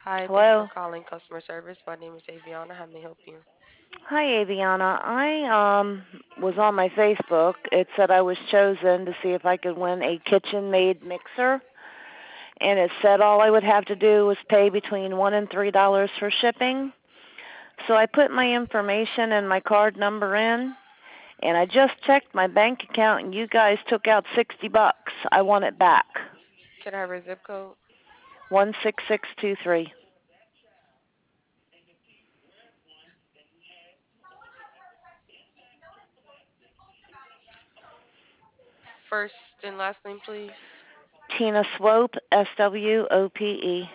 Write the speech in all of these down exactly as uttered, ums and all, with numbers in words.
Hi, thank you for Hello. calling customer service. My name is Aviana. How may I help you? Hi, Aviana. I um was on my Facebook. It said I was chosen to see if I could win a kitchen-made mixer, and it said all I would have to do was pay between one and three dollars for shipping. So I put my information and my card number in, and I just checked my bank account, and you guys took out sixty bucks. I want it back. Can I have your zip code? One six six two three. First and last name, please. Tina Swope, S W O P E.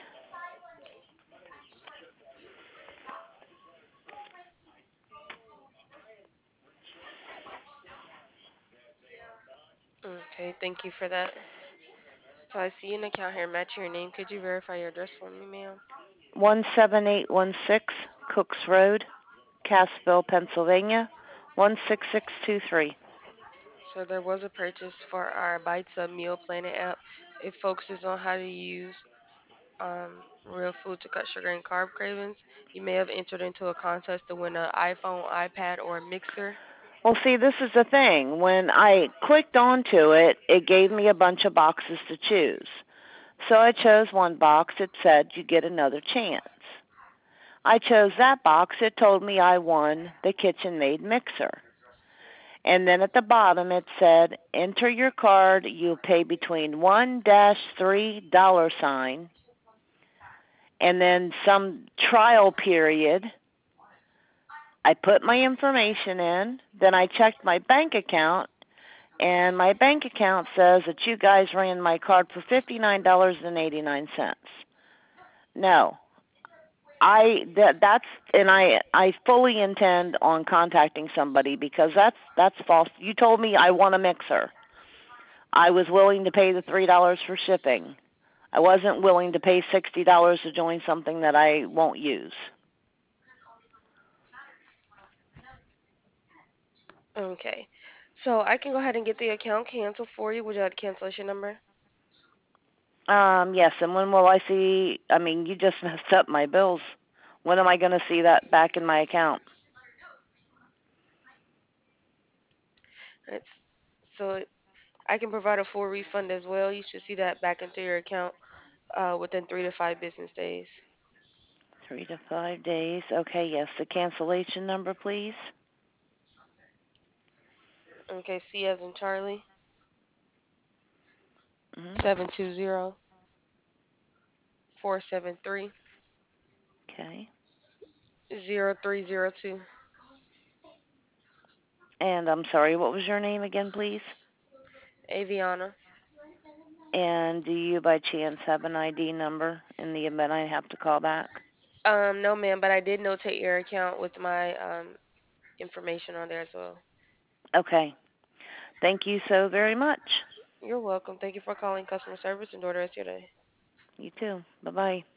Okay, thank you for that. So I see an account here matching your name. Could you verify your address for me, ma'am? One seven eight one six Cooks Road, Cassville, Pennsylvania, one six six two three. So there was a purchase for our Bites Up Meal Planet app. It focuses on how to use um, real food to cut sugar and carb cravings. You may have entered into a contest to win an iPhone, iPad, or a mixer. Well, see, this is the thing. When I clicked onto it, it gave me a bunch of boxes to choose. So I chose one box. It said you get another chance. I chose that box. It told me I won the KitchenMaid mixer. And then at the bottom it said, enter your card. You'll pay between one dash three dollar sign and then some trial period. I put my information in, then I checked my bank account, and my bank account says that you guys ran my card for fifty-nine dollars and eighty-nine cents. No. I that that's and I I fully intend on contacting somebody because that's that's false. You told me I want a mixer. I was willing to pay the three dollars for shipping. I wasn't willing to pay sixty dollars to join something that I won't use. Okay. So I can go ahead and get the account canceled for you. Would you like the cancellation number? Um, yes, and when will I see? I mean, you just messed up my bills. When am I going to see that back in my account? It's, so I can provide a full refund as well. You should see that back into your account uh, within three to five business days. Three to five days. Okay, yes. The cancellation number, please. Okay, C as in Charlie, Mm-hmm. seven two zero four seven three Okay. zero three zero two. And I'm sorry, what was your name again, please? Aviana. And do you by chance have an I D number in the event I have to call back? Um, no, ma'am, but I did notate your account with my um, information on there as well. Okay. Thank you so very much. You're welcome. Thank you for calling customer service and enjoy the rest of your day. You too. Bye-bye.